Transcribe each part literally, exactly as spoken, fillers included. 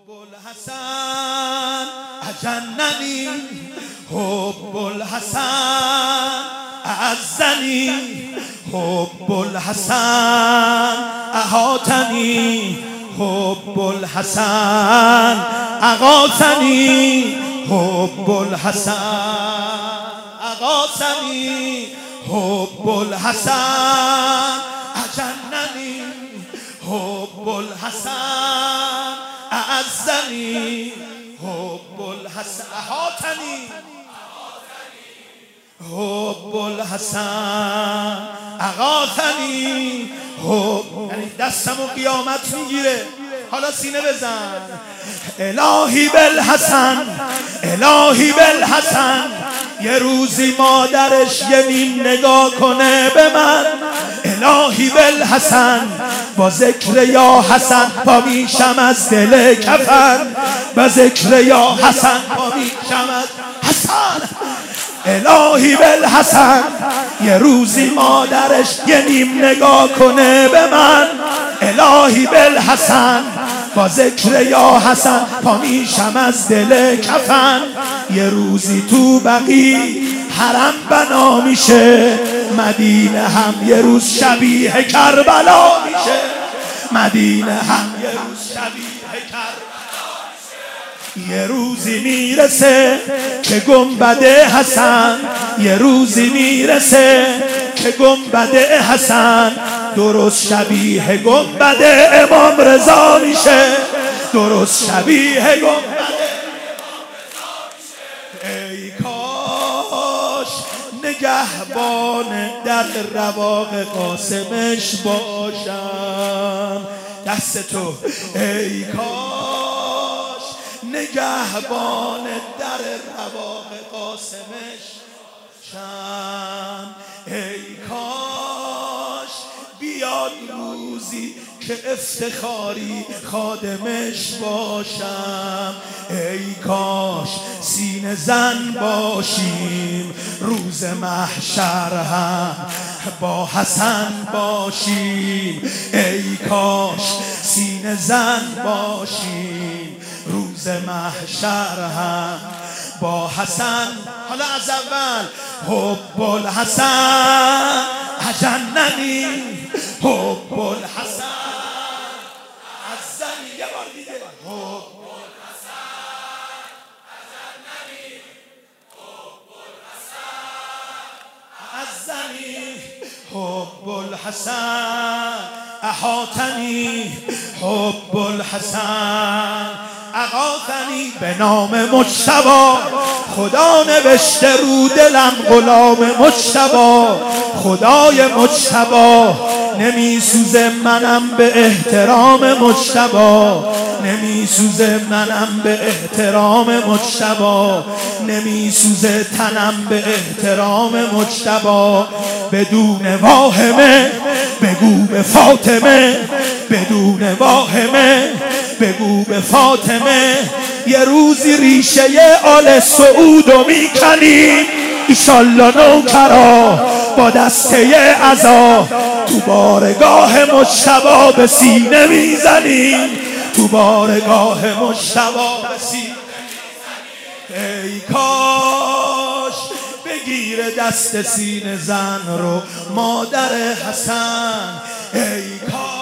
الحسن اجننی، حب الحسن اعزنی، حب الحسن احاطنی، حب الحسن اغاثنی، حب الحسن اغاثنی، حب الحسن اجننی، حب الحسن اعزنی، حب الحسن احاطنی، حب الحسن اغاثنی، حب یعنی دستمو قیامت میگیره. حالا سینه بزن. الهی بالحسن، الهی بالحسن، یه روزی مادرش یه نیم نگاه کنه به من. الهی بالحسن، با ذکر یا حسن پا میشم از دل کفن، با ذکر یا حسن پا میشم از حسن. الهی بالحسن، یه روزی مادرش یه نیم نگاه کنه به من. الهی بالحسن، با ذکر یا حسن پا میشم از دل کفن. یه روزی تو بقی حرم بنا میشه، مدینه هم یه روز شبیه کربلا میشه، مدینه هم یه روز شبیه کربلا میشه. یه روزی میرسه که گنبد حسن، یه روزی میرسه که گنبد حسن درست شبیه گنبد امام رضا میشه، درست شبیه گنبد امام رضا میشه. ای کاش نگهبان در رواق قاسمش باشم. دست تو. ای کاش نگهبان در رواق قاسمش باشم. ای کاش بیاد روزی که افتخاری خادمش باشم. ای کاش سینه زن باشیم، روز محشر هم با حسن باشیم. ای کاش سینه زن باشیم، روز محشر هم با حسن. حالا از اول. حب الحسن اجننی، حب الحسن اعزنی. یه بار دیگه. حب الحسن اجننی، حب الحسن اعزنی، حب الحسن احاطنی، حب الحسن اغاثنی. به نام مجتبی خدا نوشته رو دلم غلام مجتبی. خدای مجتبی نمی سوزه منم به احترام مجتبی، نمی سوزه منم به احترام مجتبی، نمی سوزه تنم به احترام مجتبی. بدون واهمه بگو به فاطمه، بدون واهمه بگو به فاطمه. یه روزی ریشه آل سعودو میکنیم، ایشالله نوکرا با دسته عزا تو بارگاه مجتبی به سینه میزنیم، تو بارگاه مجتبی به سینه میزنیم. ای کاش بگیر دست سینه زن رو مادر حسن. ای کاش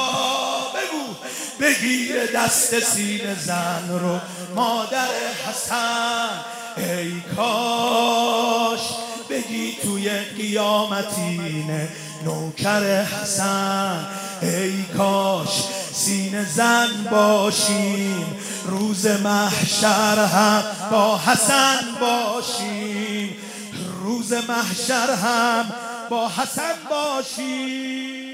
بگیر دست سینه زن رو مادر حسن. ای کاش بگی توی قیامتین نوکر حسن. ای کاش سینه زن باشیم، روز محشر هم با حسن باشیم، روز محشر هم با حسن باشیم.